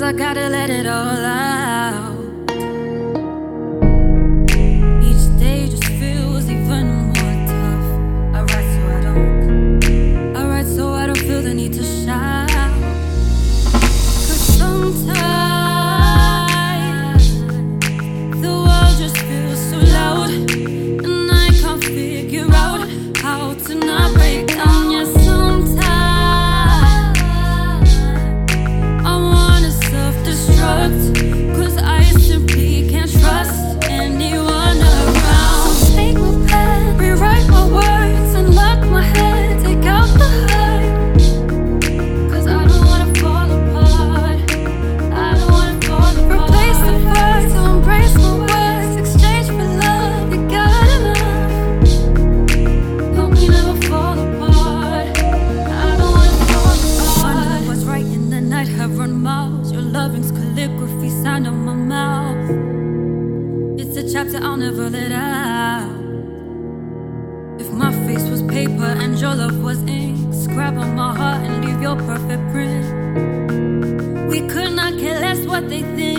I gotta let it all out. Each day just feels even more tough. I write so I don't feel the need to shout. 'Cause sometimes the world just feels so loud, and I can't figure out how to not break down. Yeah, sometimes I wanna self-destruct, 'cause I simply can't trust anyone around. Take my pen, rewrite my words, and lock my head, take out the hurt, 'cause I don't wanna fall apart. I don't wanna fall apart. Replace the words to embrace my words, exchange for love, you got enough. Help me never fall apart. I don't wanna fall apart. Wonder what's right in the night, have run miles. Your loving's calligraphy, sign on my mouth. It's a chapter I'll never let out. If my face was paper and your love was ink, scribe on my heart and leave your perfect print. We could not care less what they think.